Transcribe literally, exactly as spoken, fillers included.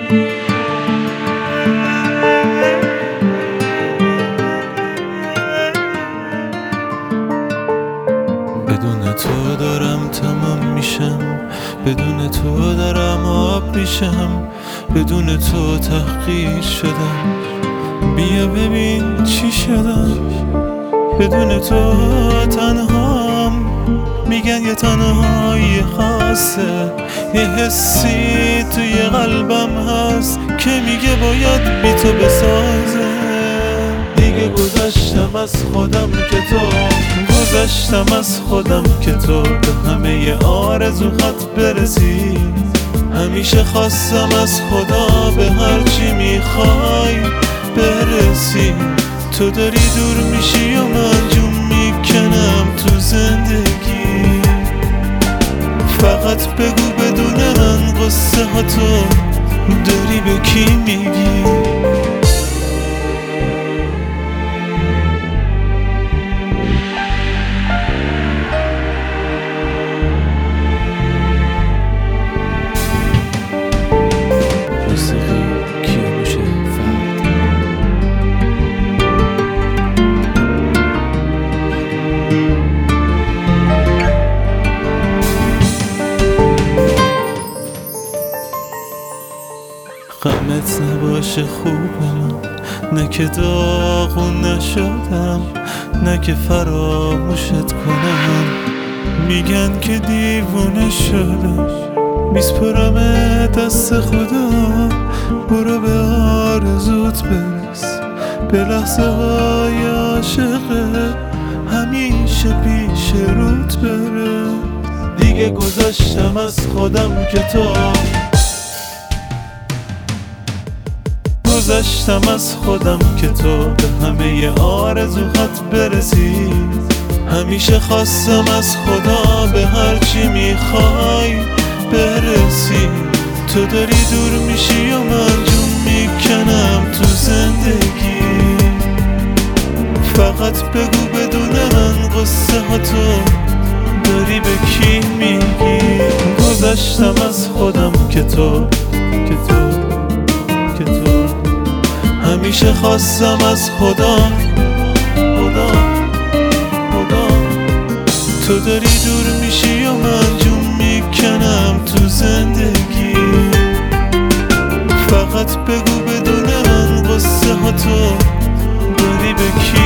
بدون تو دارم تمام میشم، بدون تو دارم آب میشم، بدون تو تحقیر شدم، بیا ببین چی شدم. بدون تو تنهام، میگن یه تنهایی خاصه، یه حسی توی قلبم هست که میگه باید بی تو بسازه. دیگه گذشتم از خودم که تو، گذشتم از خودم که تو به همه آرزوهات برسی. همیشه خواستم از خدا به هرچی میخوای برسی. تو داری دور میشی و من جون میکنم تو زندگی. فقط بگو بدون من قصه ها تو داری به کی میگی؟ غمت نباشه خوب من، نه که داغون نشدم، نه که فراموشت کنم. میگن که دیوونه شدم، میسپرم دست خدا. برو به آرزوت برس، به لحظه های عاشقه همیشه پیش روت برس. دیگه گذشتم از خودم که تو، گذشتم از خودم که تو به همه آرزوهات برسی. همیشه خواستم از خدا به هرچی میخوای برسی. تو داری دور میشی و من جون میکنم تو زندگی. فقط بگو بدون من قصه ها تو داری به کی میگی؟ گذشتم از خودم که تو، که تو، که تو همیشه خواستم از خدا، خدا، خدا. تو داری دور میشی و من جون میکنم تو زندگی. فقط بگو بدون من قصه ها تو داری به کی